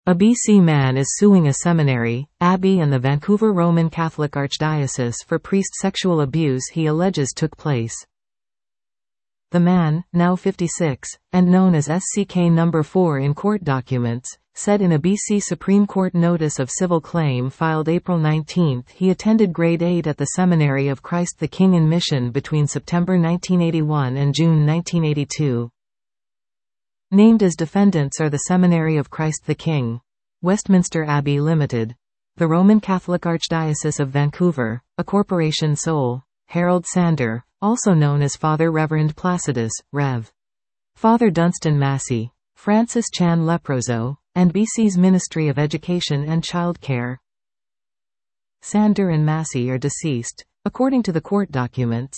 A BC man is suing a seminary, abbey and the Vancouver Roman Catholic Archdiocese for priest sexual abuse he alleges took place. The man, now 56, and known as SCK No. 4 in court documents, said in a BC Supreme Court notice of civil claim filed April 19 he attended grade 8 at the Seminary of Christ the King in Mission between September 1981 and June 1982. Named as defendants are the Seminary of Christ the King, Westminster Abbey Limited, the Roman Catholic Archdiocese of Vancouver, a corporation sole, Harold Sander, also known as Father Reverend Placidus, Rev. Father Dunstan Massey, Francis Chan Leproso, and BC's Ministry of Education and Childcare. Sander and Massey are deceased, according to the court documents.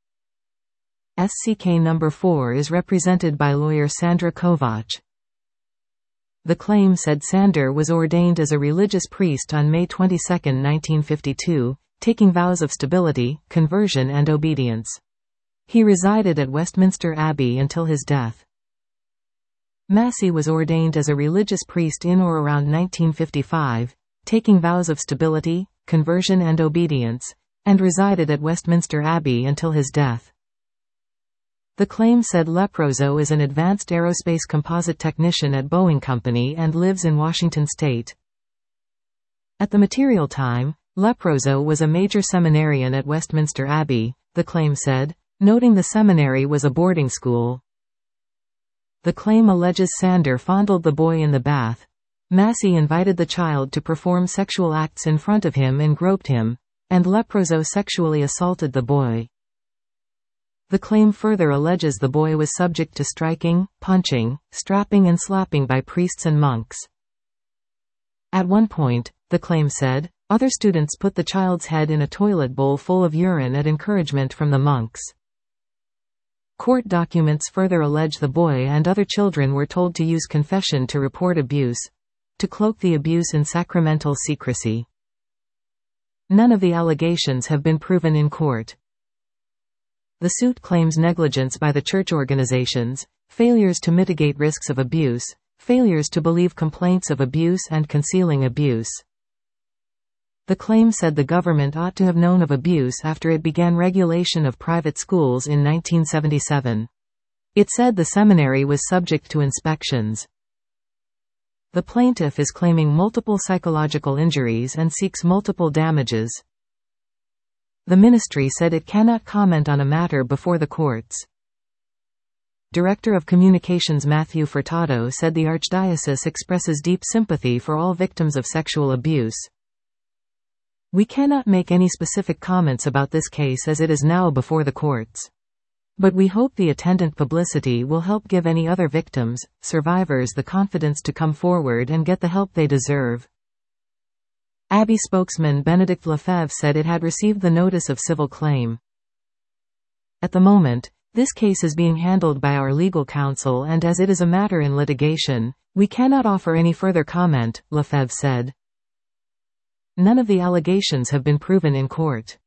SCK No. 4 is represented by lawyer Sandra Kovach. The claim said Sander was ordained as a religious priest on May 22, 1952, taking vows of stability, conversion and obedience. He resided at Westminster Abbey until his death. Massey was ordained as a religious priest in or around 1955, taking vows of stability, conversion and obedience, and resided at Westminster Abbey until his death. The claim said Leproso is an advanced aerospace composite technician at Boeing Company and lives in Washington state. At the material time, Leproso was a major seminarian at Westminster Abbey, the claim said, noting the seminary was a boarding school. The claim alleges Sander fondled the boy in the bath. Massey invited the child to perform sexual acts in front of him and groped him, and Leproso sexually assaulted the boy. The claim further alleges the boy was subject to striking, punching, strapping and slapping by priests and monks. At one point, the claim said, other students put the child's head in a toilet bowl full of urine at encouragement from the monks. Court documents further allege the boy and other children were told to use confession to report abuse, to cloak the abuse in sacramental secrecy. None of the allegations have been proven in court. The suit claims negligence by the church organizations, failures to mitigate risks of abuse, failures to believe complaints of abuse and concealing abuse. The claim said the government ought to have known of abuse after it began regulation of private schools in 1977. It said the seminary was subject to inspections. The plaintiff is claiming multiple psychological injuries and seeks multiple damages. The ministry said it cannot comment on a matter before the courts. Director of Communications Matthew Furtado said the Archdiocese expresses deep sympathy for all victims of sexual abuse. We cannot make any specific comments about this case as it is now before the courts. But we hope the attendant publicity will help give any other victims, survivors the confidence to come forward and get the help they deserve. Abbey spokesman Benedict Lefebvre said it had received the notice of civil claim. At the moment, this case is being handled by our legal counsel and as it is a matter in litigation, we cannot offer any further comment, Lefebvre said. None of the allegations have been proven in court.